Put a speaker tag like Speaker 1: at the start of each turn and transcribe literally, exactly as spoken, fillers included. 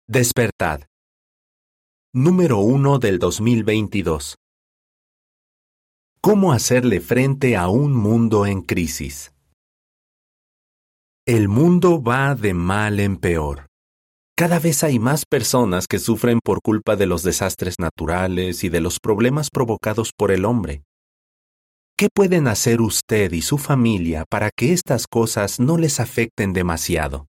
Speaker 1: Despertad. Número uno del dos mil veintidós. ¿Cómo hacerle frente a un mundo en crisis? El mundo va de mal en peor. Cada vez hay más personas que sufren por culpa de los desastres naturales y de los problemas provocados por el hombre. ¿Qué pueden hacer usted y su familia para que estas cosas no les afecten demasiado?